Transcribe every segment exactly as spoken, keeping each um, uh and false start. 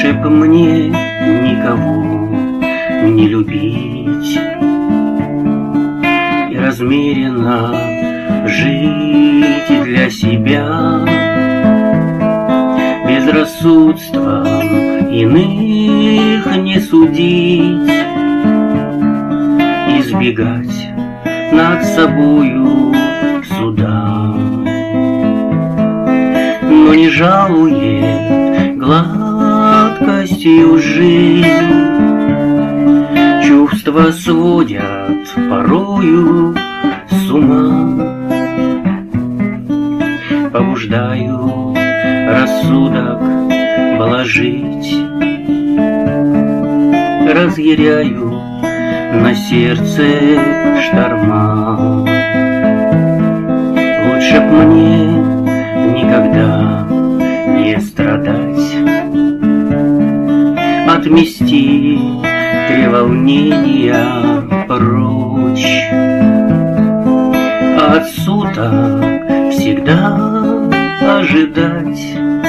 Лучше б мне никого не любить и размеренно жить для себя, безрассудством иных не судить, избегать над собою суда. Но не жалует гладкостью жизнь, чувства сводят порою с ума. Побуждаю рассудок блажить, разъяряю на сердце шторма. Лучше б мне никогда не страдать, отмести треволнения прочь, а от суток всегда ожидать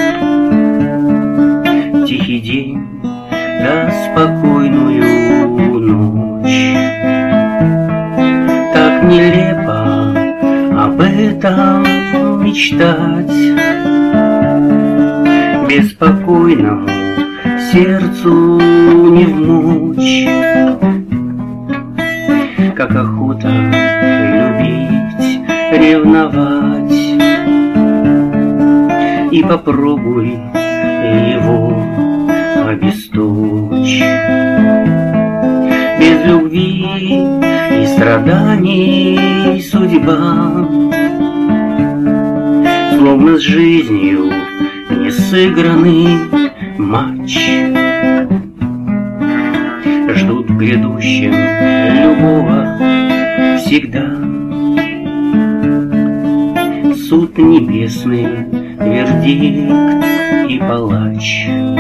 тихий день да спокойную ночь. Так нелепо об этом мечтать, беспокойному сердцу не вмочь. Как охота любить, ревновать, и попробуй его обесточь. Без любви и страданий судьба, словно с жизнью не сыгранный матч. Ждут в грядущем любого всегда суд небесный, вердикт и палач.